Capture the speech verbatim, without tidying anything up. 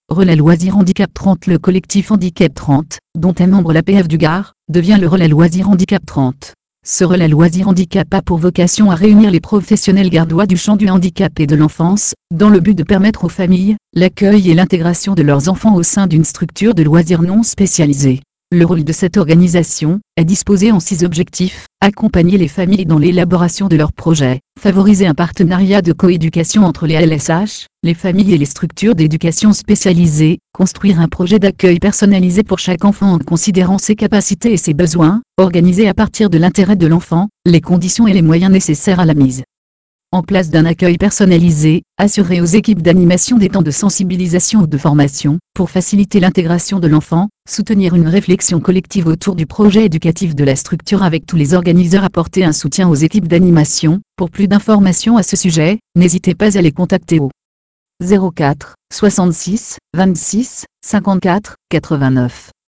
Relais Loisirs Handicap trente. Le collectif Handicap trente, dont est membre l'A P F du Gard, devient le Relais Loisirs Handicap trente. Ce Relais Loisirs Handicap a pour vocation à réunir les professionnels gardois du champ du handicap et de l'enfance, dans le but de permettre aux familles, l'accueil et l'intégration de leurs enfants au sein d'une structure de loisirs non spécialisée. Le rôle de cette organisation est disposé en six objectifs: accompagner les familles dans l'élaboration de leurs projets, favoriser un partenariat de coéducation entre les L S H, les familles et les structures d'éducation spécialisées, construire un projet d'accueil personnalisé pour chaque enfant en considérant ses capacités et ses besoins, organiser à partir de l'intérêt de l'enfant, les conditions et les moyens nécessaires à la mise en place d'un accueil personnalisé, assurer aux équipes d'animation des temps de sensibilisation ou de formation, pour faciliter l'intégration de l'enfant, soutenir une réflexion collective autour du projet éducatif de la structure avec tous les organisateurs, apporter un soutien aux équipes d'animation. Pour plus d'informations à ce sujet, n'hésitez pas à les contacter au zéro quatre soixante-six vingt-six cinquante-quatre quatre-vingt-neuf.